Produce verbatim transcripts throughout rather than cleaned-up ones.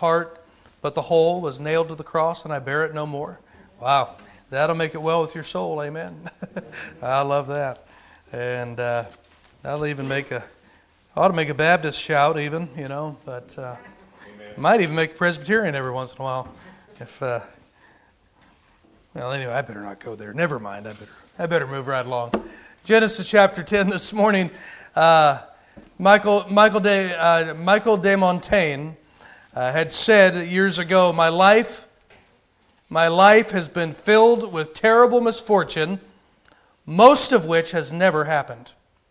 part, but the whole was nailed to the cross, and I bear it no more. Wow, that'll make it well with your soul, amen. I love that. And uh, that'll even make a, ought to make a Baptist shout even, you know, but uh, might even make a Presbyterian every once in a while. If, uh, well, anyway, I better not go there. Never mind, I better, I better move right along. Genesis chapter ten this morning, uh, Michael Michael de uh, Michael de Montaigne uh, had said years ago, "My life, my life has been filled with terrible misfortune, most of which has never happened."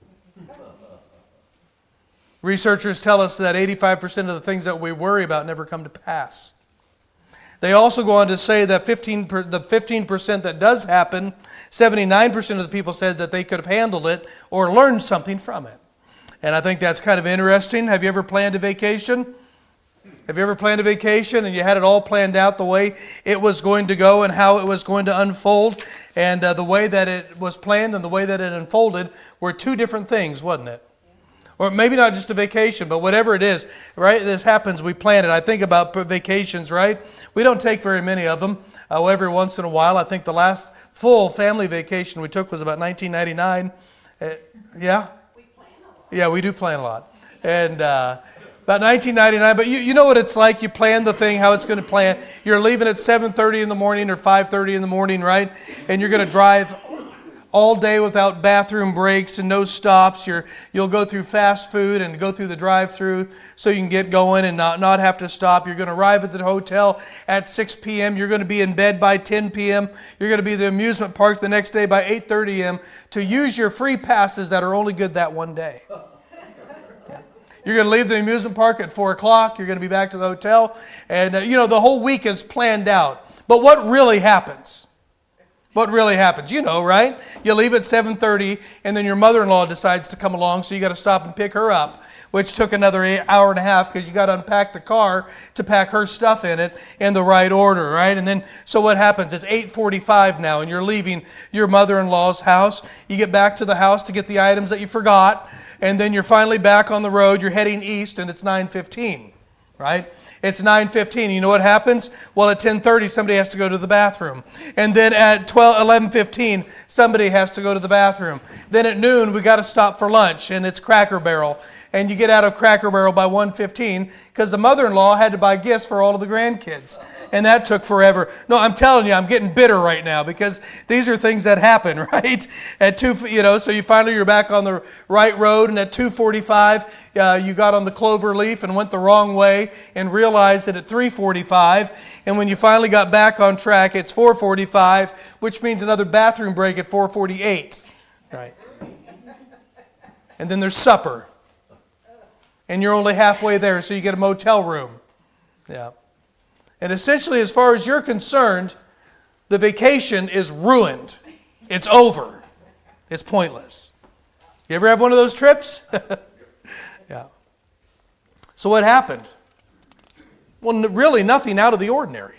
Researchers tell us that eighty-five percent of the things that we worry about never come to pass. They also go on to say that fifteen per, the fifteen percent that does happen, seventy-nine percent of the people said that they could have handled it or learned something from it. And I think that's kind of interesting. Have you ever planned a vacation? Have you ever planned a vacation and you had it all planned out the way it was going to go and how it was going to unfold? And uh, the way that it was planned and the way that it unfolded were two different things, wasn't it? Or maybe not just a vacation, but whatever it is, right? This happens, we plan it. I think about vacations, right? We don't take very many of them. Uh, every once in a while, I think the last full family vacation we took was about nineteen ninety-nine. Uh, yeah? We plan a lot. Yeah, we do plan a lot. And uh, about nineteen ninety-nine, but you, you know what it's like. You plan the thing, how it's going to plan. You're leaving at seven thirty in the morning or five thirty in the morning, right? And you're going to drive all day without bathroom breaks and no stops. You're, you'll go through fast food and go through the drive-through so you can get going and not, not have to stop. You're going to arrive at the hotel at six p.m. You're going to be in bed by ten p.m. You're going to be at the amusement park the next day by eight thirty a.m. to use your free passes that are only good that one day. Yeah. You're going to leave the amusement park at four o'clock. You're going to be back to the hotel. And, uh, you know, the whole week is planned out. But what really happens? What really happens? You know, right? You leave at seven thirty, and then your mother-in-law decides to come along, so you got to stop and pick her up, which took another eight, hour and a half because you got to unpack the car to pack her stuff in it in the right order, right? And then, so what happens? It's eight forty-five now, and you're leaving your mother-in-law's house. You get back to the house to get the items that you forgot, and then you're finally back on the road. You're heading east, and it's nine fifteen, right? It's nine fifteen. You know what happens? Well, at ten thirty, somebody has to go to the bathroom. And then at twelve, eleven fifteen, somebody has to go to the bathroom. Then at noon, we got to stop for lunch, and it's Cracker Barrel. And you get out of Cracker Barrel by one fifteen because the mother-in-law had to buy gifts for all of the grandkids. And that took forever. No, I'm telling you, I'm getting bitter right now because these are things that happen, right? At two, you know, so you finally you're back on the right road, and at two forty-five, uh, you got on the clover leaf and went the wrong way and realized that at three forty-five, and when you finally got back on track, it's four forty-five, which means another bathroom break at four forty-eight, right? And then there's supper. And you're only halfway there, so you get a motel room. Yeah. And essentially, as far as you're concerned, the vacation is ruined. It's over. It's pointless. You ever have one of those trips? Yeah. So what happened? Well, really nothing out of the ordinary.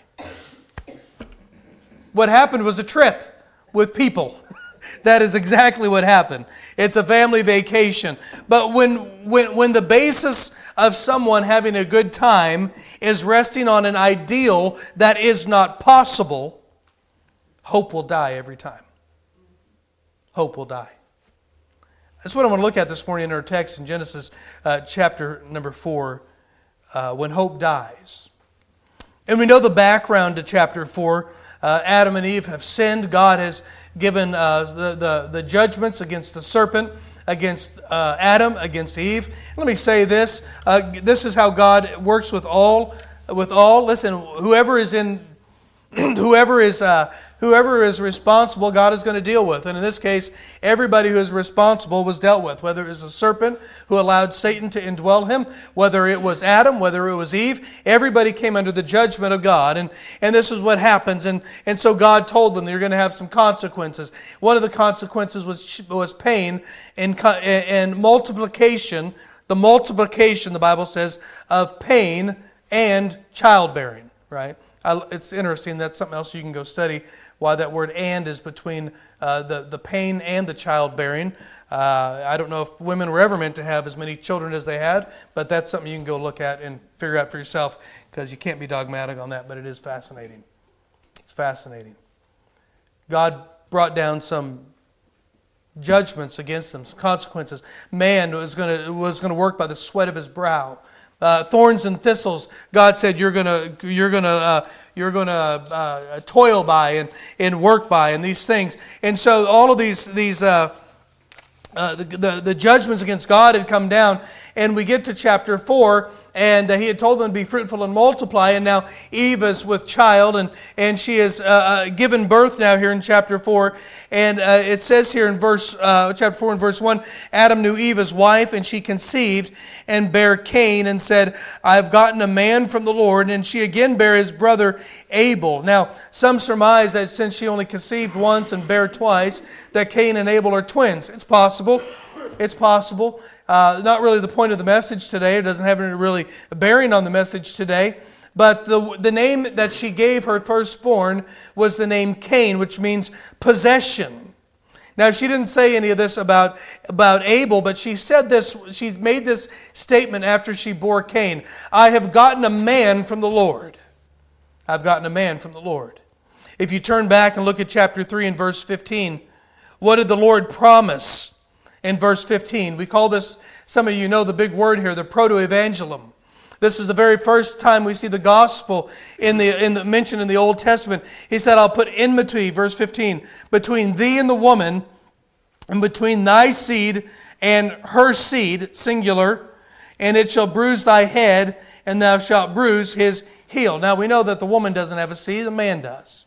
What happened was a trip with people. That is exactly what happened. It's a family vacation. But when, when, when the basis of someone having a good time is resting on an ideal that is not possible, hope will die every time. Hope will die. That's what I want to look at this morning in our text in Genesis uh, chapter number four, uh, when hope dies. And we know the background to chapter four. Uh, Adam and Eve have sinned. God has given uh, the, the, the judgments against the serpent, against uh, Adam, against Eve. Let me say this. Uh, this is how God works with all. With all. Listen, whoever is in, whoever is uh, whoever is responsible, God is going to deal with. And in this case, everybody who is responsible was dealt with. Whether it was a serpent who allowed Satan to indwell him, whether it was Adam, whether it was Eve, everybody came under the judgment of God. And, and this is what happens. And, and so God told them they're going to have some consequences. One of the consequences was, was pain and, and multiplication. The multiplication, the Bible says, of pain and childbearing. right? I, it's interesting. That's something else you can go study, why that word "and" is between uh, the, the pain and the childbearing. Uh, I don't know if women were ever meant to have as many children as they had, but that's something you can go look at and figure out for yourself, because you can't be dogmatic on that, but it is fascinating. It's fascinating. God brought down some judgments against them, some consequences. Man was going to was going to work by the sweat of his brow. Uh, thorns and thistles, God said, you're going to you're going to uh, you're going to uh, toil by and, and work by, and these things. And so all of these these uh, uh, the, the the judgments against God had come down, and we get to chapter four. And uh, he had told them to be fruitful and multiply. And now Eve is with child, and, and she is uh, uh, given birth now here in chapter four. And uh, it says here in verse uh, chapter four and verse one, Adam knew Eve his wife, and she conceived and bare Cain, and said, I have gotten a man from the Lord. And she again bare his brother Abel. Now, some surmise that since she only conceived once and bare twice, that Cain and Abel are twins. It's possible. It's possible. Uh, not really the point of the message today. It doesn't have any really bearing on the message today. But the, the name that she gave her firstborn was the name Cain, which means possession. Now, she didn't say any of this about, about Abel, but she said this, she made this statement after she bore Cain. I have gotten a man from the Lord. I've gotten a man from the Lord. If you turn back and look at chapter three and verse fifteen, what did the Lord promise? In verse fifteen, we call this, some of you know the big word here, the proto-evangelum. This is the very first time we see the gospel in the, in the mentioned in the Old Testament. He said, I'll put enmity, verse fifteen, between thee and the woman, and between thy seed and her seed, singular, and it shall bruise thy head, and thou shalt bruise his heel. Now we know that the woman doesn't have a seed, the man does.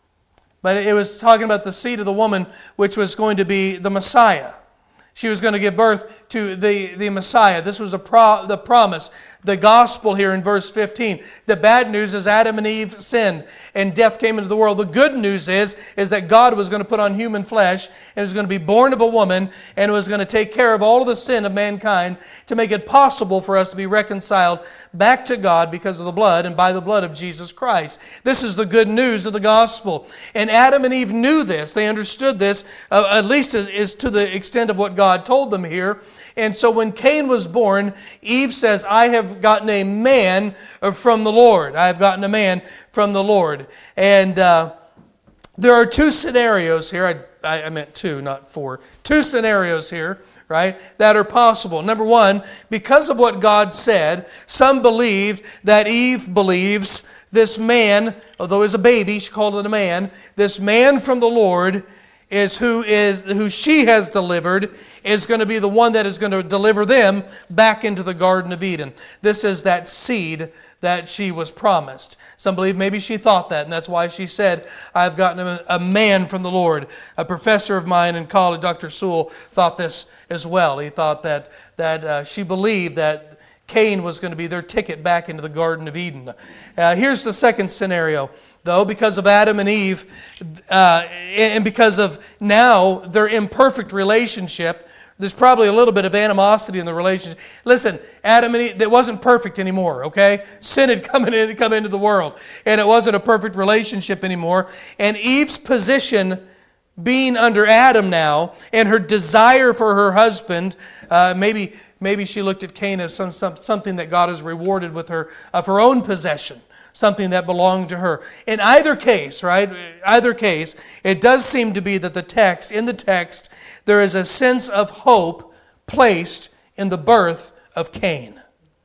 But it was talking about the seed of the woman, which was going to be the Messiah. She was going to give birth to the, the Messiah. This was a pro, the promise. The gospel here in verse fifteen. The bad news is Adam and Eve sinned and death came into the world. The good news is, is that God was going to put on human flesh and was going to be born of a woman and was going to take care of all of the sin of mankind to make it possible for us to be reconciled back to God because of the blood and by the blood of Jesus Christ. This is the good news of the gospel. And Adam and Eve knew this. They understood this, uh, at least is to the extent of what God told them here. And so when Cain was born, Eve says, I have gotten a man from the Lord. I have gotten a man from the Lord. And uh, there are two scenarios here. I, I meant two, not four. Two scenarios here, right, that are possible. Number one, because of what God said, some believed that Eve believes this man, although he's a baby, she called it a man, this man from the Lord is who is who she has delivered, is going to be the one that is going to deliver them back into the Garden of Eden. This is that seed that she was promised. Some believe maybe she thought that, and that's why she said, I've gotten a, a man from the Lord. A professor of mine in college, Doctor Sewell, thought this as well. He thought that, that uh, she believed that Cain was going to be their ticket back into the Garden of Eden. Uh, here's the second scenario. Though, because of Adam and Eve, uh, and because of now their imperfect relationship, there's probably a little bit of animosity in the relationship. Listen, Adam and Eve, it wasn't perfect anymore, okay? Sin had come, in, come into the world, and it wasn't a perfect relationship anymore. And Eve's position being under Adam now, and her desire for her husband, uh, maybe maybe she looked at Cain as some, some, something that God has rewarded with her of her own possession. Something that belonged to her. In either case, right, either case, it does seem to be that the text, in the text, there is a sense of hope placed in the birth of Cain.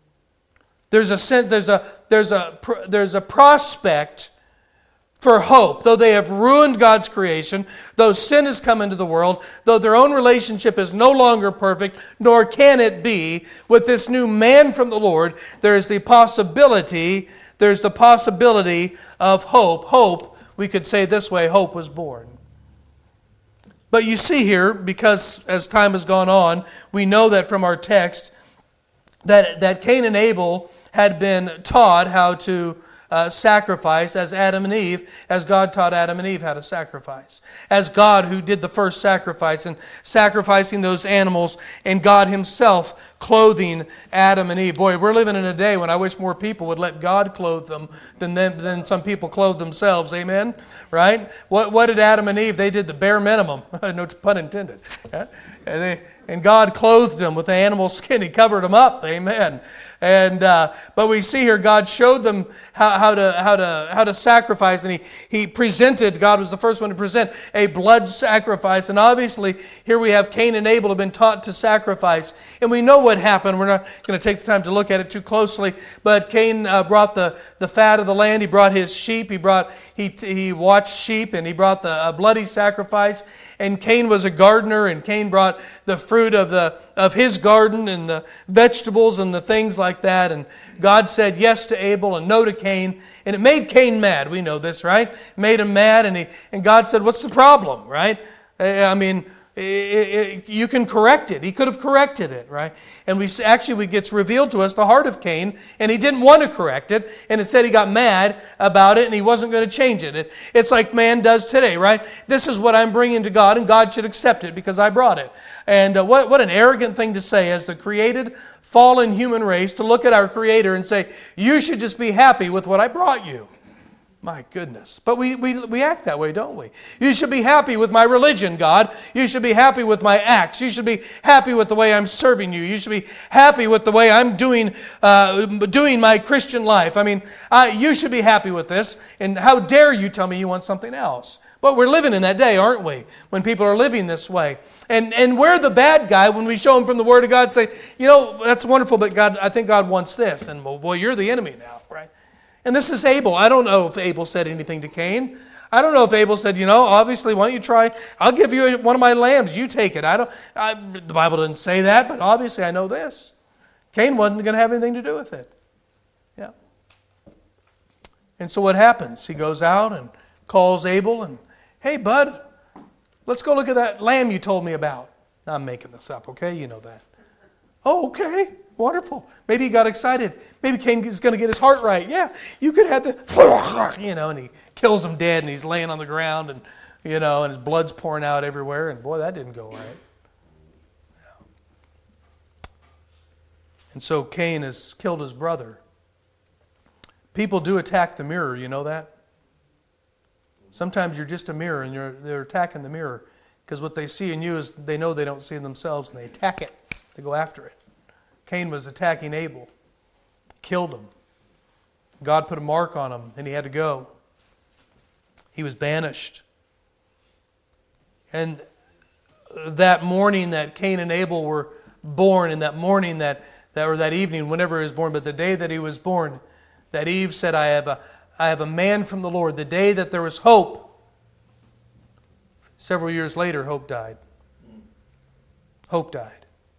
There's a sense, there's a, there's a, there's a prospect for hope. Though they have ruined God's creation, though sin has come into the world, though their own relationship is no longer perfect, nor can it be, with this new man from the Lord, there is the possibility There's the possibility of hope. Hope, we could say this way, hope was born. But you see here, because as time has gone on, we know that from our text that, that Cain and Abel had been taught how to uh, sacrifice as Adam and Eve, as God taught Adam and Eve how to sacrifice. As God who did the first sacrifice and sacrificing those animals, and God Himself clothing Adam and Eve. Boy, we're living in a day when I wish more people would let God clothe them than them, than some people clothe themselves. Amen? Right? What, what did Adam and Eve? They did the bare minimum. No pun intended. Yeah? And, they, and God clothed them with the animal skin. He covered them up. Amen. And uh, but we see here God showed them how, how to how to how to sacrifice, and he he presented. God was the first one to present a blood sacrifice, and obviously here we have Cain and Abel have been taught to sacrifice, and we know what happened. We're not going to take the time to look at it too closely, but Cain uh, brought the the fat of the land. He brought his sheep. He brought he he watched sheep, and he brought the uh, bloody sacrifice. And Cain was a gardener, and Cain brought the fruit of the of his garden and the vegetables and the things like that. And God said yes to Abel and no to Cain, and it made Cain mad. We know this, right? It made him mad, and he and God said, "What's the problem?" Right? I mean, it, it, you can correct it. He could have corrected it, right? And we actually it gets revealed to us the heart of Cain, and he didn't want to correct it, and instead he got mad about it, and he wasn't going to change it. it. It's like man does today, right? This is what I'm bringing to God, and God should accept it because I brought it. And uh, what, what an arrogant thing to say as the created, fallen human race, to look at our Creator and say, you should just be happy with what I brought you. My goodness. But we, we, we act that way, don't we? You should be happy with my religion, God. You should be happy with my acts. You should be happy with the way I'm serving you. You should be happy with the way I'm doing uh, doing my Christian life. I mean, uh, you should be happy with this. And how dare you tell me you want something else? But we're living in that day, aren't we? When people are living this way. And and we're the bad guy when we show them from the Word of God, say, you know, that's wonderful, but God, I think God wants this. And well, boy, you're the enemy now, right? And this is Abel. I don't know if Abel said anything to Cain. I don't know if Abel said, you know, obviously, why don't you try? I'll give you one of my lambs. You take it. I don't. I, the Bible doesn't say that, but obviously I know this. Cain wasn't going to have anything to do with it. Yeah. And so what happens? He goes out and calls Abel and, hey, bud, let's go look at that lamb you told me about. I'm making this up, okay? You know that. Oh, okay. Wonderful. Maybe he got excited. Maybe Cain is going to get his heart right. Yeah, you could have the, you know, and he kills him dead, and he's laying on the ground, and, you know, and his blood's pouring out everywhere, and boy, that didn't go right. Yeah. And so Cain has killed his brother. People do attack the mirror, you know that? Sometimes you're just a mirror, and you're, they're attacking the mirror, because what they see in you is they know they don't see in themselves, and they attack it. They go after it. Cain was attacking Abel, killed him. God put a mark on him, and he had to go. He was banished. And that morning that Cain and Abel were born, and that morning that, that or that evening, whenever he was born, but the day that he was born, that Eve said, I have a, I have a man from the Lord. The day that there was hope, several years later, hope died. Hope died.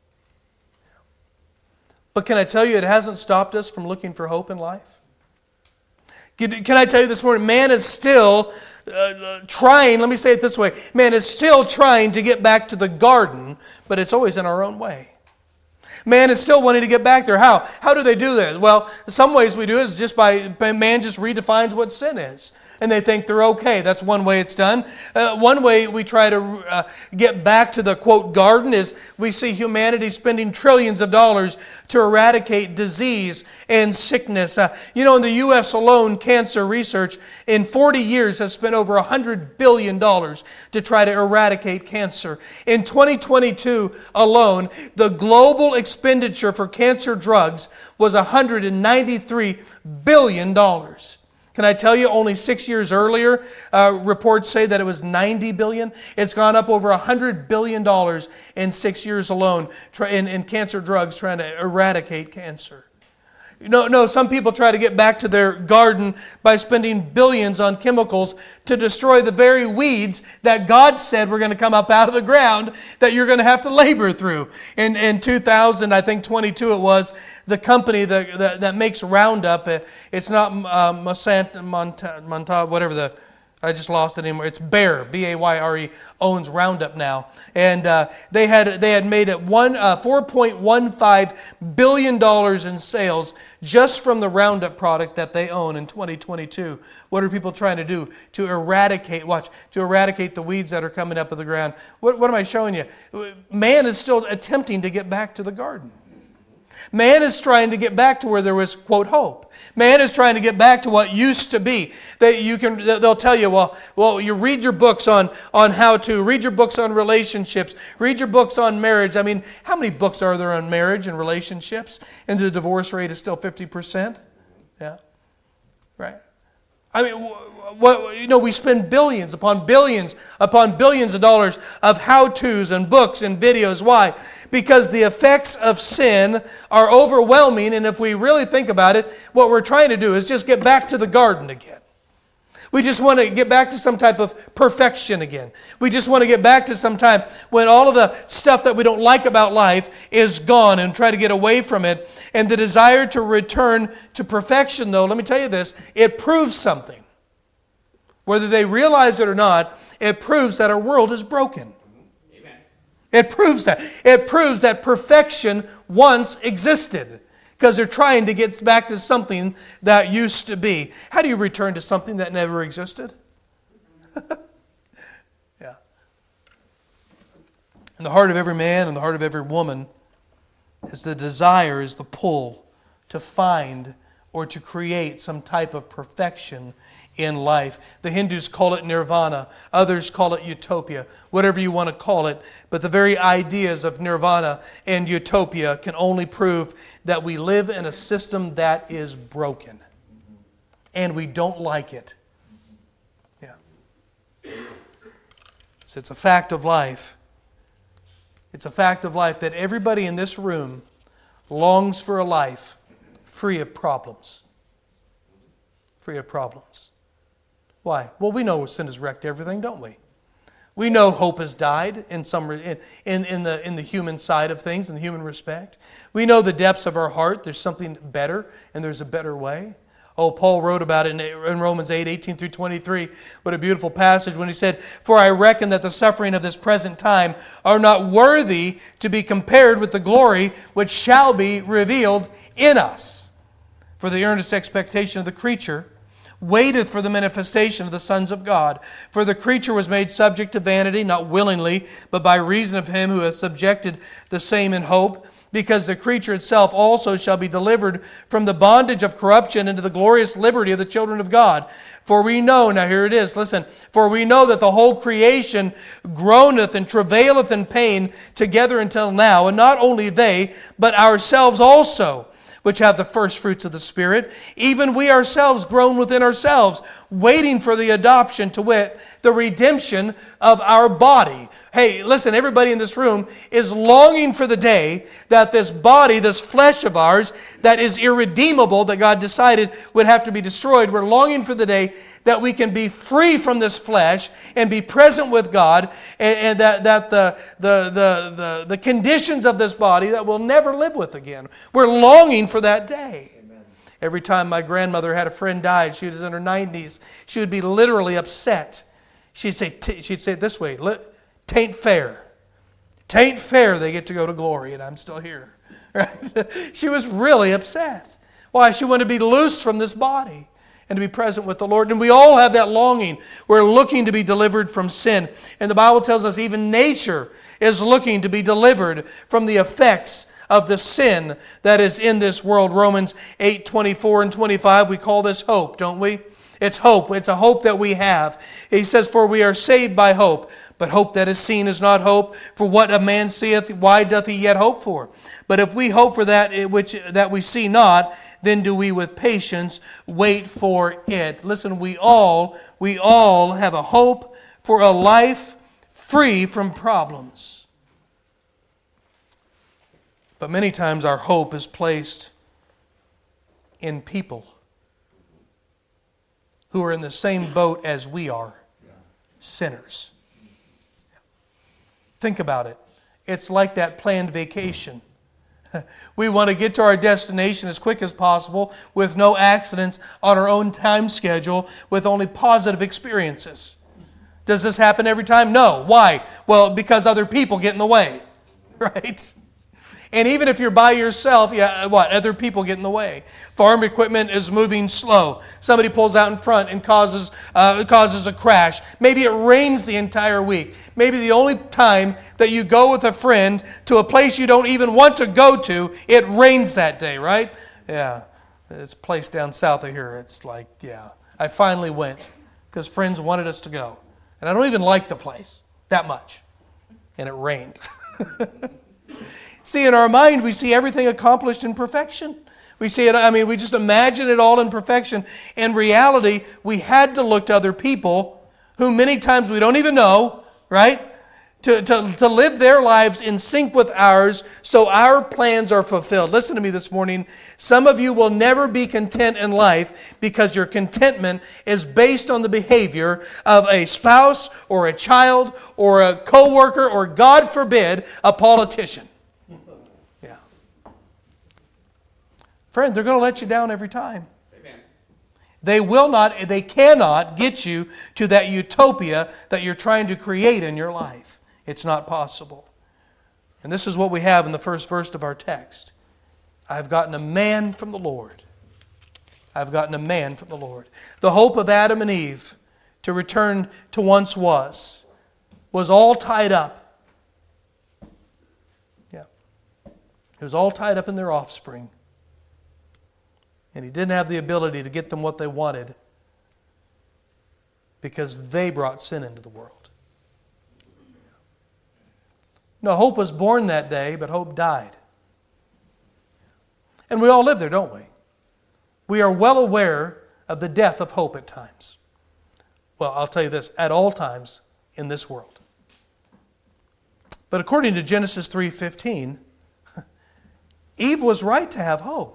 But can I tell you, it hasn't stopped us from looking for hope in life? Can I tell you this morning, man is still uh, trying, let me say it this way, man is still trying to get back to the garden, but it's always in our own way. Man is still wanting to get back there. How? How do they do that? Well, some ways we do it is just by, man just redefines what sin is. And they think they're okay. That's one way it's done. Uh, one way we try to uh, get back to the, quote, garden is we see humanity spending trillions of dollars to eradicate disease and sickness. Uh, you know, in the U S alone, cancer research in forty years has spent over one hundred billion dollars to try to eradicate cancer. In twenty twenty-two alone, the global expenditure for cancer drugs was one hundred ninety-three billion dollars. Can I tell you, only six years earlier, uh, reports say that it was ninety billion dollars. It's gone up over one hundred billion dollars in six years alone try, in, in cancer drugs trying to eradicate cancer. No, no, some people try to get back to their garden by spending billions on chemicals to destroy the very weeds that God said were going to come up out of the ground that you're going to have to labor through. In in two thousand, I think twenty-two it was, the company that that, that makes Roundup, it's not uh, Monsanto, Monta, whatever the I just lost it anymore. It's Bayer, B A Y R E, owns Roundup now, and uh, they had they had made it one uh, four point one five billion dollars in sales just from the Roundup product that they own in twenty twenty-two. What are people trying to do to eradicate? Watch to eradicate the weeds that are coming up of the ground. What what am I showing you? Man is still attempting to get back to the garden. Man is trying to get back to where there was, quote, hope. Man is trying to get back to what used to be. That you can, they'll tell you, well, well, you read your books on, on how to, read your books on relationships, read your books on marriage. I mean, how many books are there on marriage and relationships? And the divorce rate is still fifty percent? Yeah. Right. I mean, what, you know, we spend billions upon billions upon billions of dollars of how-tos and books and videos. Why? Because the effects of sin are overwhelming, and if we really think about it, what we're trying to do is just get back to the garden again. We just want to get back to some type of perfection again. We just want to get back to some time when all of the stuff that we don't like about life is gone and try to get away from it. And the desire to return to perfection, though, let me tell you this, it proves something. Whether they realize it or not, it proves that our world is broken. Amen. It proves that. It proves that perfection once existed. Because they're trying to get back to something that used to be. How do you return to something that never existed? Yeah. In the heart of every man and the heart of every woman is the desire, is the pull to find or to create some type of perfection in life. The Hindus call it nirvana. Others call it utopia. Whatever you want to call it. But the very ideas of nirvana and utopia can only prove that we live in a system that is broken. And we don't like it. Yeah. So it's a fact of life. It's a fact of life that everybody in this room longs for a life free of problems. Free of problems. Why? Well, we know sin has wrecked everything, don't we? We know hope has died in some in, in, in the in the human side of things, in the human respect. We know the depths of our heart. There's something better, and there's a better way. Oh, Paul wrote about it in, in Romans eight, eighteen through twenty-three. What a beautiful passage when he said, "For I reckon that the suffering of this present time are not worthy to be compared with the glory which shall be revealed in us. For the earnest expectation of the creature waiteth for the manifestation of the sons of God. For the creature was made subject to vanity, not willingly, but by reason of him who has subjected the same in hope, because the creature itself also shall be delivered from the bondage of corruption into the glorious liberty of the children of God. For we know," now here it is, listen, "for we know that the whole creation groaneth and travaileth in pain together until now, and not only they, but ourselves also, which have the first fruits of the Spirit, even we ourselves groan within ourselves, waiting for the adoption, to wit, the redemption of our body." Hey, listen, everybody in this room is longing for the day that this body, this flesh of ours, that is irredeemable, that God decided would have to be destroyed, we're longing for the day that we can be free from this flesh and be present with God, and, and that, that the, the, the, the, the conditions of this body that we'll never live with again. We're longing for that day. Amen. Every time my grandmother had a friend die, she was in her nineties, she would be literally upset. She'd say, she'd say it this way, "Tain't fair. Tain't fair they get to go to glory, and I'm still here." Right? She was really upset. Why? She wanted to be loosed from this body and to be present with the Lord. And we all have that longing. We're looking to be delivered from sin. And the Bible tells us even nature is looking to be delivered from the effects of the sin that is in this world. Romans eight, twenty-four and twenty-five, we call this hope, don't we? It's hope. It's a hope that we have. He says, "For we are saved by hope. But hope that is seen is not hope. For what a man seeth, why doth he yet hope for? But if we hope for that which that we see not, then do we with patience wait for it." Listen, we all, we all have a hope for a life free from problems. But many times our hope is placed in people who are in the same boat as we are, sinners. Think about it. It's like that planned vacation. We want to get to our destination as quick as possible with no accidents on our own time schedule with only positive experiences. Does this happen every time? No. Why? Well, because other people get in the way, right? And even if you're by yourself, yeah, what? Other people get in the way. Farm equipment is moving slow. Somebody pulls out in front and causes uh, causes a crash. Maybe it rains the entire week. Maybe the only time that you go with a friend to a place you don't even want to go to, it rains that day, right? Yeah, it's a place down south of here. It's like, yeah, I finally went because friends wanted us to go. And I don't even like the place that much. And it rained. See, in our mind, we see everything accomplished in perfection. We see it, I mean, we just imagine it all in perfection. In reality, we had to look to other people who many times we don't even know, right? To, to, to live their lives in sync with ours so our plans are fulfilled. Listen to me this morning. Some of you will never be content in life because your contentment is based on the behavior of a spouse or a child or a co-worker or, God forbid, a politician. Friend, they're going to let you down every time. Amen. They will not, they cannot get you to that utopia that you're trying to create in your life. It's not possible. And this is what we have in the first verse of our text. I've gotten a man from the Lord. I've gotten a man from the Lord. The hope of Adam and Eve to return to once was, was all tied up. Yeah. It was all tied up in their offspring. And he didn't have the ability to get them what they wanted because they brought sin into the world. No, hope was born that day, but hope died. And we all live there, don't we? We are well aware of the death of hope at times. Well, I'll tell you this, at all times in this world. But according to Genesis three fifteen, Eve was right to have hope.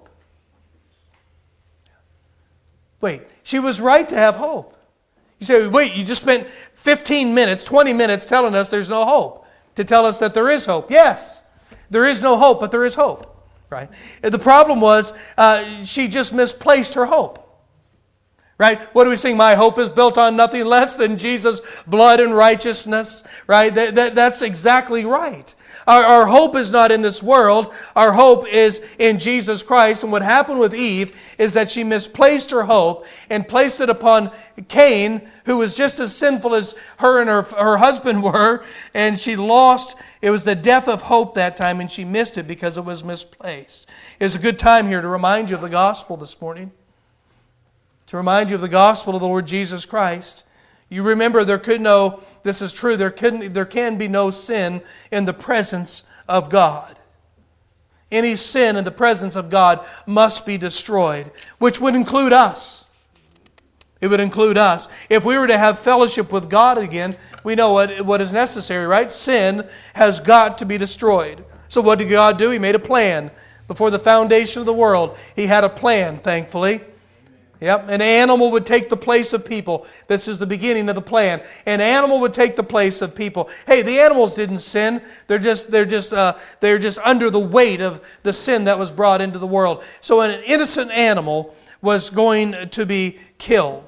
Wait, she was right to have hope. You say, wait, you just spent fifteen minutes, twenty minutes telling us there's no hope. To tell us that there is hope. Yes, there is no hope, but there is hope. Right? The problem was uh, she just misplaced her hope. Right? What do we sing? My hope is built on nothing less than Jesus' blood and righteousness. Right? That, that, that's exactly right. Our, our hope is not in this world. Our hope is in Jesus Christ. And what happened with Eve is that she misplaced her hope and placed it upon Cain, who was just as sinful as her and her, her husband were. And she lost. It was the death of hope that time, and she missed it because it was misplaced. It's a good time here to remind you of the gospel this morning. To remind you of the gospel of the Lord Jesus Christ. You remember there could no, this is true, there couldn't, there can be no sin in the presence of God. Any sin in the presence of God must be destroyed, which would include us. It would include us. If we were to have fellowship with God again, we know what, what is necessary, right? Sin has got to be destroyed. So what did God do? He made a plan. Before the foundation of the world, He had a plan, thankfully. Yep, an animal would take the place of people. This is the beginning of the plan. An animal would take the place of people. Hey, the animals didn't sin. They're just they're just uh, they're just under the weight of the sin that was brought into the world. So an innocent animal was going to be killed.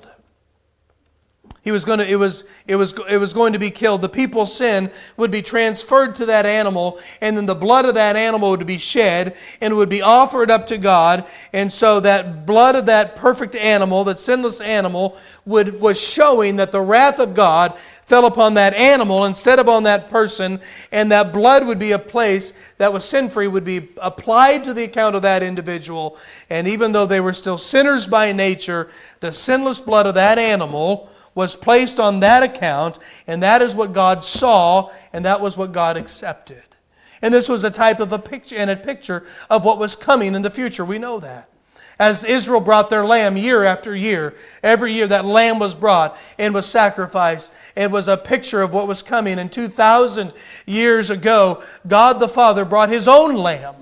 He was going to, it was, it was, it was going to be killed. The people's sin would be transferred to that animal, and then the blood of that animal would be shed and would be offered up to God. And so that blood of that perfect animal, that sinless animal, would was showing that the wrath of God fell upon that animal instead of on that person, and that blood would be a place that was sin-free, would be applied to the account of that individual. And even though they were still sinners by nature, the sinless blood of that animal was placed on that account, and that is what God saw, and that was what God accepted. And this was a type of a picture and a picture of what was coming in the future. We know that. As Israel brought their lamb year after year, every year that lamb was brought and was sacrificed. It was a picture of what was coming. And two thousand years ago, God the Father brought His own lamb.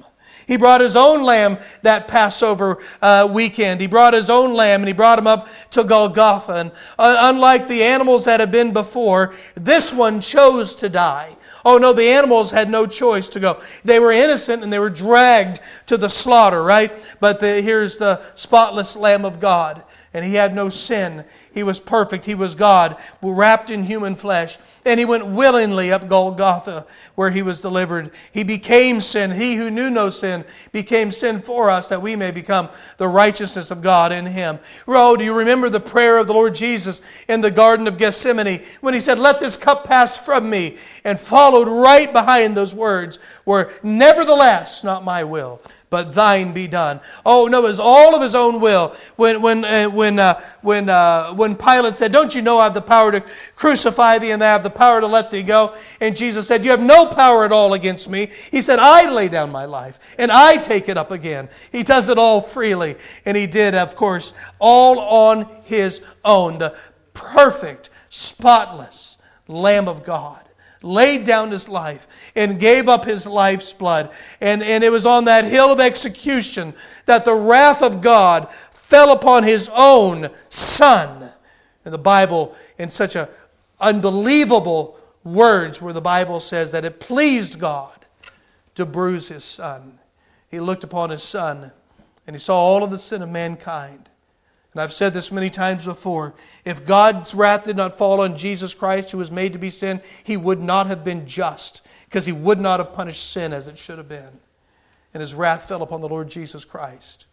He brought His own lamb that Passover uh, weekend. He brought His own lamb and He brought Him up to Golgotha. And uh, unlike the animals that have been before, this one chose to die. Oh no, the animals had no choice to go. They were innocent and they were dragged to the slaughter, right? But the, here's the spotless Lamb of God. And He had no sin. He was perfect. He was God, wrapped in human flesh. And He went willingly up Golgotha where He was delivered. He became sin. He who knew no sin became sin for us that we may become the righteousness of God in Him. Oh, do you remember the prayer of the Lord Jesus in the Garden of Gethsemane when He said, "Let this cup pass from me," and followed right behind those words were, "Nevertheless, not my will, but Thine be done." Oh no, it was all of His own will. When when uh, when uh, when uh, when Pilate said, "Don't you know I have the power to crucify Thee and I have the power to let Thee go?" And Jesus said, "You have no power at all against me." He said, "I lay down my life and I take it up again." He does it all freely, and He did, of course, all on His own. The perfect, spotless Lamb of God laid down His life and gave up His life's blood. And, and it was on that hill of execution that the wrath of God fell upon His own Son. And the Bible, in such a unbelievable words, where the Bible says that it pleased God to bruise His Son. He looked upon His Son and He saw all of the sin of mankind. And I've said this many times before. If God's wrath did not fall on Jesus Christ, who was made to be sin, He would not have been just, because He would not have punished sin as it should have been. And His wrath fell upon the Lord Jesus Christ.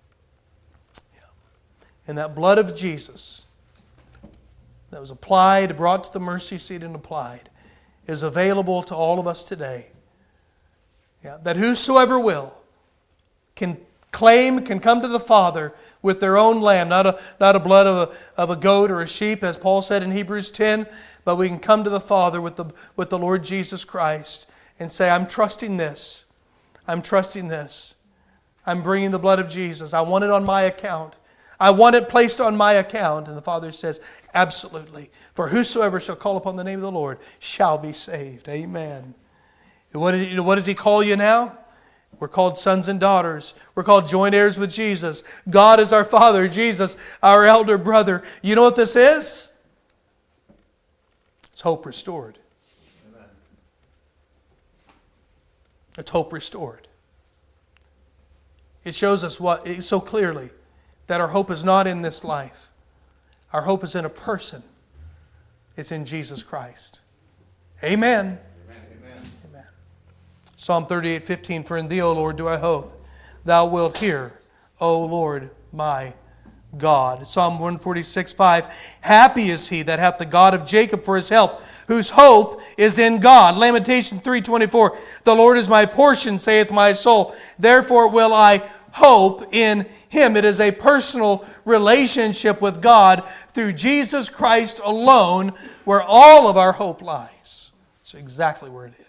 Yeah. And that blood of Jesus that was applied, brought to the mercy seat and applied, is available to all of us today. Yeah. That whosoever will can claim, can come to the Father with their own lamb, not a, not a blood of a, of a goat or a sheep, as Paul said in Hebrews ten, but we can come to the Father with the, with the Lord Jesus Christ and say, "I'm trusting this. I'm trusting this. I'm bringing the blood of Jesus. I want it on my account. I want it placed on my account." And the Father says, "Absolutely. For whosoever shall call upon the name of the Lord shall be saved." Amen. What, is, what does He call you now? We're called sons and daughters. We're called joint heirs with Jesus. God is our Father, Jesus our elder brother. You know what this is? It's hope restored. Amen. It's hope restored. It shows us what so clearly that our hope is not in this life. Our hope is in a person. It's in Jesus Christ. Amen. Psalm thirty-eight fifteen, "For in Thee, O Lord, do I hope. Thou wilt hear, O Lord, my God." Psalm one forty-six five, "Happy is he that hath the God of Jacob for his help, whose hope is in God." Lamentation three twenty-four, "The Lord is my portion, saith my soul. Therefore will I hope in Him." It is a personal relationship with God through Jesus Christ alone where all of our hope lies. It's exactly where it is.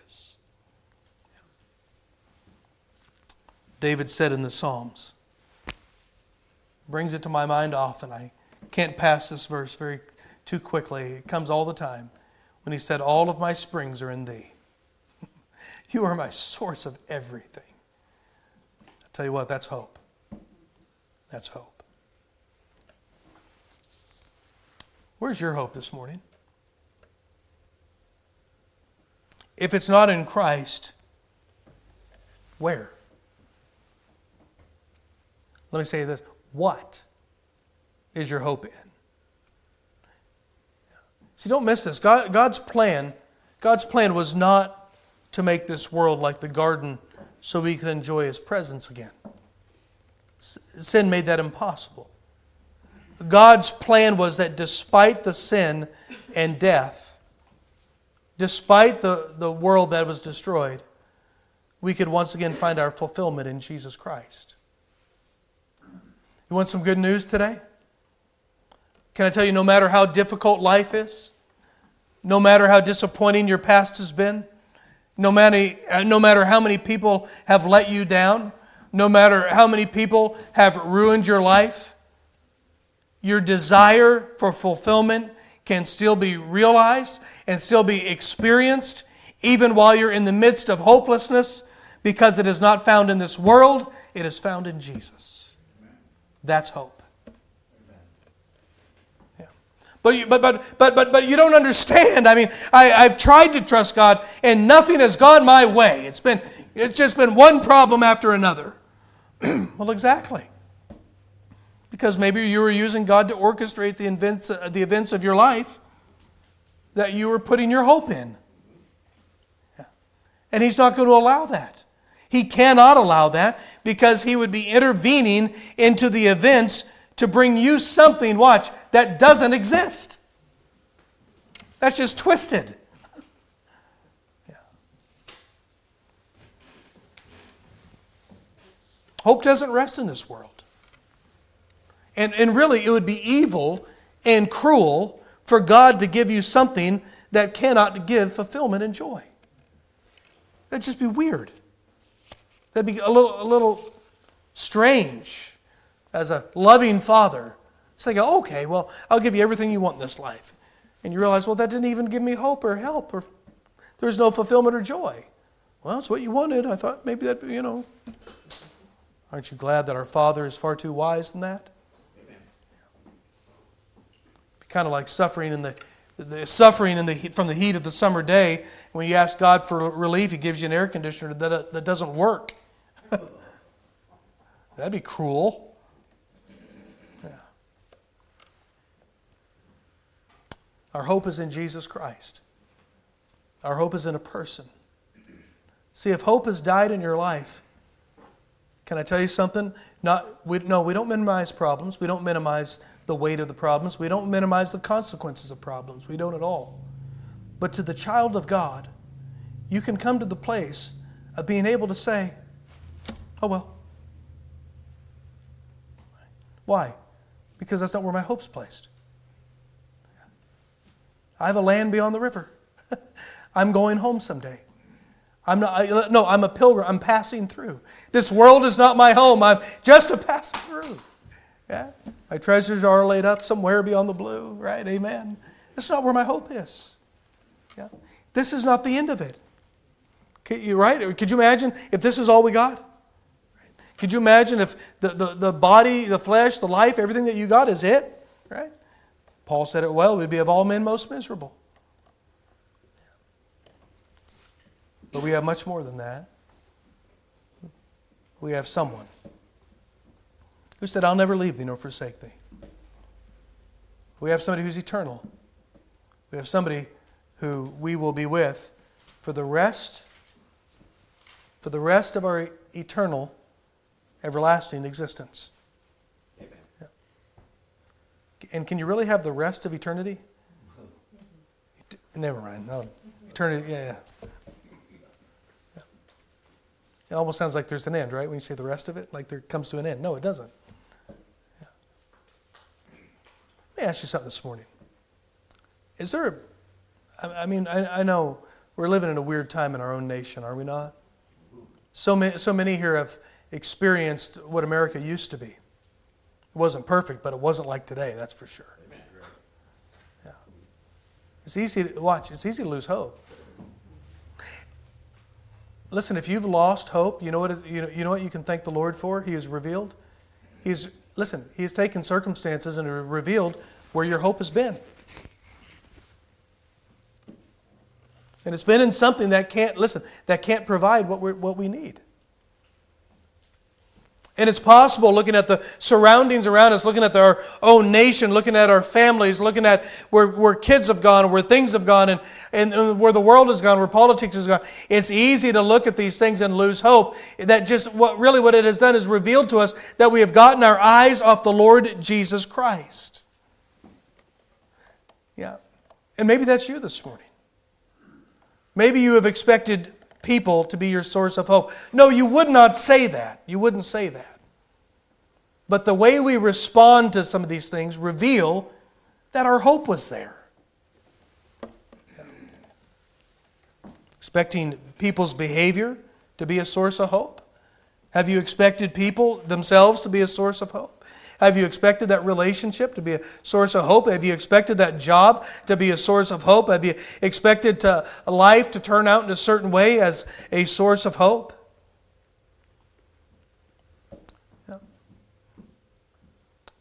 David said in the Psalms, brings it to my mind often. I can't pass this verse very too quickly. It comes all the time. When he said, "All of my springs are in Thee. You are my source of everything." I'll tell you what, that's hope. That's hope. Where's your hope this morning? If it's not in Christ, where? Let me say this. What is your hope in? See, don't miss this. God, God's plan, God's plan was not to make this world like the garden so we could enjoy His presence again. Sin made that impossible. God's plan was that despite the sin and death, despite the, the world that was destroyed, we could once again find our fulfillment in Jesus Christ. You want some good news today? Can I tell you, no matter how difficult life is, no matter how disappointing your past has been, no matter, no matter how many people have let you down, no matter how many people have ruined your life, your desire for fulfillment can still be realized and still be experienced, even while you're in the midst of hopelessness, Because it is not found in this world, it is found in Jesus. That's hope. Yeah. But, you, but, but, but, but, but you don't understand. I mean, I, I've tried to trust God and nothing has gone my way. It's been, it's just been one problem after another. Well, exactly. Because maybe you were using God to orchestrate the events, uh, the events of your life that you were putting your hope in. Yeah. And He's not going to allow that. He cannot allow that because He would be intervening into the events to bring you something, watch, that doesn't exist. That's just twisted. Yeah. Hope doesn't rest in this world. And, and really, it would be evil and cruel for God to give you something that cannot give fulfillment and joy. That'd just be weird. That'd be a little, a little strange as a loving father. It's like, okay, well, I'll give you everything you want in this life. And you realize, well, that didn't even give me hope or help, or there was no fulfillment or joy. Well, it's what you wanted. I thought maybe that, you know. Aren't you glad that our Father is far too wise than that? Kind of like suffering in the, the suffering in the from the heat of the summer day. When you ask God for relief, He gives you an air conditioner that that doesn't work. That'd be cruel. Yeah. Our hope is in Jesus Christ. Our hope is in a person. See, if hope has died in your life, can I tell you something? Not we no, we don't minimize problems. We don't minimize the weight of the problems. We don't minimize the consequences of problems. We don't at all. But to the child of God, you can come to the place of being able to say, oh well. Why? Because that's not where my hope's placed. I have a land beyond the river. I'm going home someday. I'm not, I, no, I'm a pilgrim. I'm passing through. This world is not my home. I'm just a passing through. Yeah? My treasures are laid up somewhere beyond the blue, right? Amen. That's not where my hope is. Yeah? This is not the end of it. Could you, right? Could you imagine if this is all we got? Right? Could you imagine if the, the, the body, the flesh, the life, everything that you got is it? Right? Paul said it well, we'd be of all men most miserable. But we have much more than that. We have someone who said, I'll never leave thee nor forsake thee. We have somebody who's eternal. We have somebody who we will be with for the rest, for the rest of our eternal, everlasting existence. Amen. Yeah. And can you really have the rest of eternity? Never mind. No. Eternity, yeah, yeah. It almost sounds like there's an end, right? When you say the rest of it, like there comes to an end. No, it doesn't. Yeah. Let me ask you something this morning. Is there, I mean, I, I know we're living in a weird time in our own nation, are we not? So many, so many here have experienced what America used to be. It wasn't perfect, but it wasn't like today, that's for sure. Yeah. It's easy to watch, it's easy to lose hope. Listen, if you've lost hope, you know what it, you know, you know what you can thank the Lord for? He has revealed. He's listen, He has taken circumstances and revealed where your hope has been. And it's been in something that can't, listen, that can't provide what we what we need. And it's possible, looking at the surroundings around us, looking at our own nation, looking at our families, looking at where, where kids have gone, where things have gone, and, and, and where the world has gone, where politics has gone. It's easy to look at these things and lose hope. That just what really what it has done is revealed to us that we have gotten our eyes off the Lord Jesus Christ. Yeah. And maybe that's you this morning. Maybe you have expected people to be your source of hope. No, you would not say that. You wouldn't say that. But the way we respond to some of these things reveal that our hope was there. Yeah. Expecting people's behavior to be a source of hope? Have you expected people themselves to be a source of hope? Have you expected that relationship to be a source of hope? Have you expected that job to be a source of hope? Have you expected to, life to turn out in a certain way as a source of hope?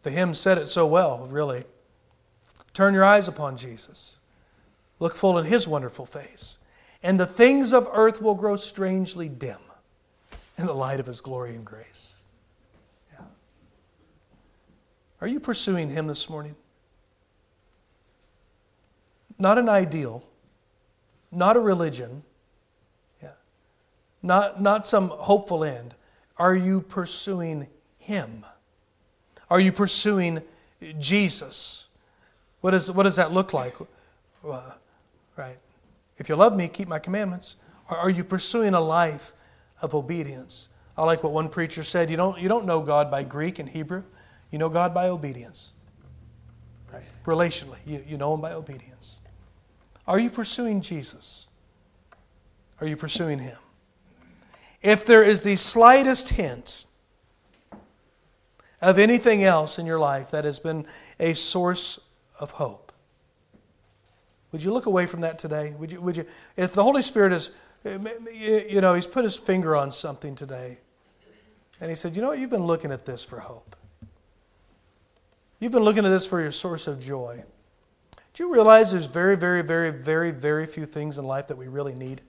The hymn said it so well, really. Turn your eyes upon Jesus. Look full in His wonderful face. And the things of earth will grow strangely dim in the light of His glory and grace. Yeah. Are you pursuing Him this morning? Not an ideal, not a religion, yeah. not, not some hopeful end. Are you pursuing Him? Are you pursuing Jesus? What, is, what does that look like? Uh, right. If you love me, keep my commandments. Or are you pursuing a life of obedience? I like what one preacher said, you don't, you don't know God by Greek and Hebrew. You know God by obedience. Right? Relationally, you, you know Him by obedience. Are you pursuing Jesus? Are you pursuing Him? If there is the slightest hint of anything else in your life that has been a source of hope, would you look away from that today? Would you, would you, if the Holy Spirit is, you know, He's put His finger on something today, and He said, you know what, you've been looking at this for hope. You've been looking at this for your source of joy. Do you realize there's very, very, very, very, very few things in life that we really need?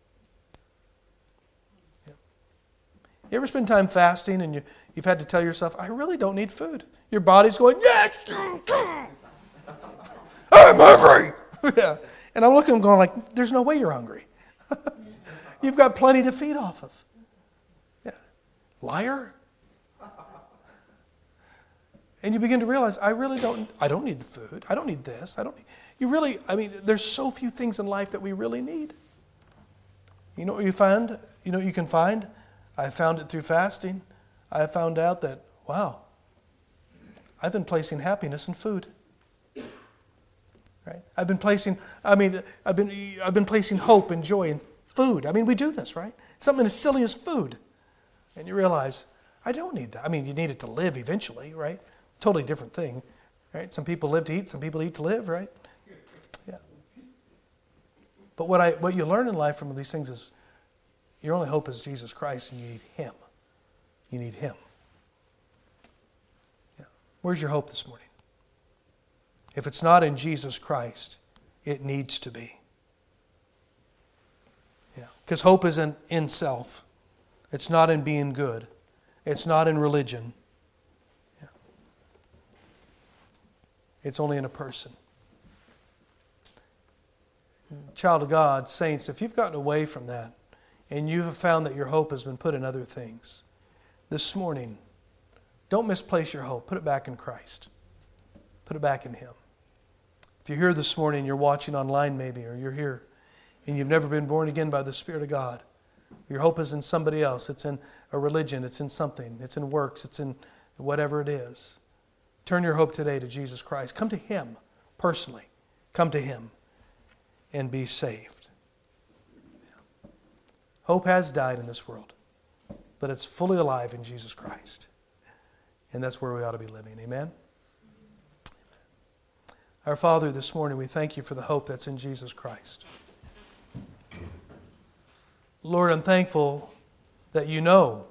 Yeah. You ever spend time fasting and you, you've had to tell yourself, I really don't need food? Your body's going, yes, you do. I'm hungry. Yeah. And I'm looking and going like, there's no way you're hungry. You've got plenty to feed off of. Yeah. Liar. And you begin to realize, I really don't, I don't need the food. I don't need this. I don't need, you really, I mean, there's so few things in life that we really need. You know what you find? You know what you can find? I found it through fasting. I found out that, wow, I've been placing happiness in food. Right? I've been placing, I mean, I've been, I've been placing hope and joy in food. I mean, we do this, right? Something as silly as food. And you realize, I don't need that. I mean, you need it to live eventually, right? Totally different thing, right? Some people live to eat, some people eat to live, right? Yeah. But what I what you learn in life from these things is your only hope is Jesus Christ, and you need Him. You need Him. Yeah. Where's your hope this morning? If it's not in Jesus Christ, it needs to be. Yeah. Because hope isn't in self. It's not in being good. It's not in religion. It's only in a person. Child of God, saints, if you've gotten away from that and you have found that your hope has been put in other things, this morning, don't misplace your hope. Put it back in Christ. Put it back in Him. If you're here this morning, you're watching online maybe, or you're here and you've never been born again by the Spirit of God, your hope is in somebody else. It's in a religion. It's in something. It's in works. It's in whatever it is. Turn your hope today to Jesus Christ. Come to Him personally. Come to Him and be saved. Yeah. Hope has died in this world, but it's fully alive in Jesus Christ. And that's where we ought to be living. Amen? Our Father, this morning we thank You for the hope that's in Jesus Christ. Lord, I'm thankful that You know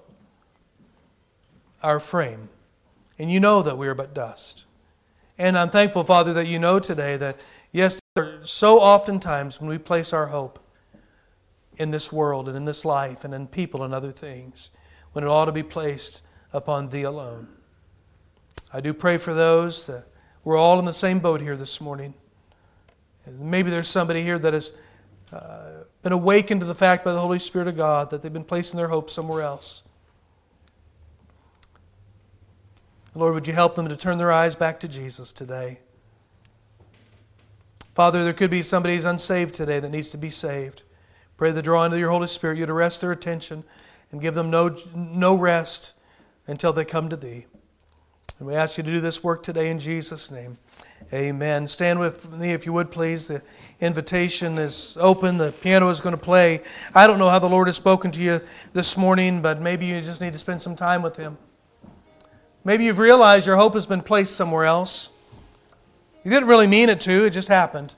our frame. And You know that we are but dust. And I'm thankful, Father, that You know today that, yes, there are so oftentimes when we place our hope in this world and in this life and in people and other things, when it ought to be placed upon Thee alone. I do pray for those that we're all in the same boat here this morning. Maybe there's somebody here that has uh, been awakened to the fact by the Holy Spirit of God that they've been placing their hope somewhere else. Lord, would You help them to turn their eyes back to Jesus today? Father, there could be somebody who's unsaved today that needs to be saved. Pray the drawing of Your Holy Spirit, You'd arrest their attention and give them no, no rest until they come to Thee. And we ask You to do this work today in Jesus' name. Amen. Stand with me if you would, please. The invitation is open. The piano is going to play. I don't know how the Lord has spoken to you this morning, but maybe you just need to spend some time with Him. Maybe you've realized your hope has been placed somewhere else. You didn't really mean it to, it just happened.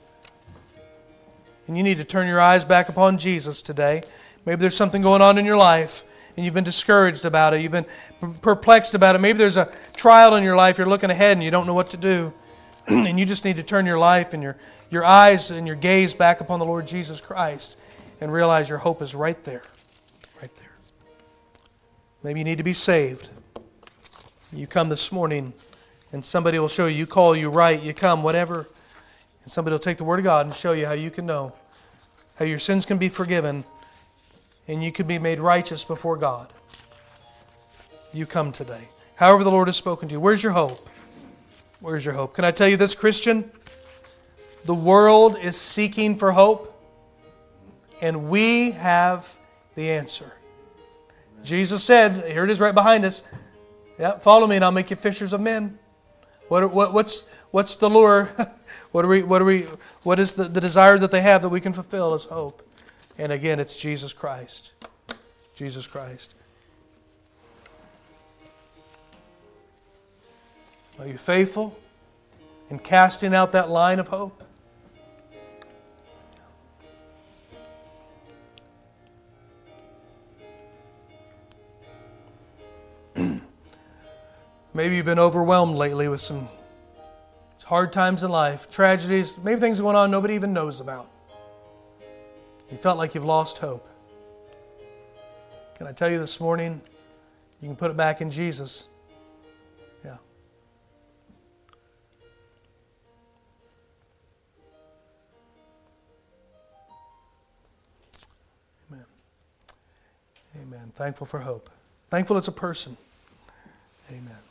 And you need to turn your eyes back upon Jesus today. Maybe there's something going on in your life, and you've been discouraged about it. You've been perplexed about it. Maybe there's a trial in your life. You're looking ahead and you don't know what to do. And you just need to turn your life and your, your eyes and your gaze back upon the Lord Jesus Christ and realize your hope is right there. Right there. Maybe you need to be saved. You come this morning and somebody will show you. You call, you write, you come, whatever. And somebody will take the Word of God and show you how you can know. How your sins can be forgiven and you can be made righteous before God. You come today. However the Lord has spoken to you. Where's your hope? Where's your hope? Can I tell you this, Christian? The world is seeking for hope, and we have the answer. Jesus said, here it is right behind us, yeah, follow me and I'll make you fishers of men. What, what, what's, what's the lure? What, are we, what, are we, what is the, the desire that they have that we can fulfill is hope? And again, it's Jesus Christ. Jesus Christ. Are you faithful in casting out that line of hope? Maybe you've been overwhelmed lately with some hard times in life, tragedies, maybe things going on nobody even knows about. You felt like you've lost hope. Can I tell you this morning, you can put it back in Jesus. Yeah. Amen. Amen. Thankful for hope. Thankful it's a person. Amen.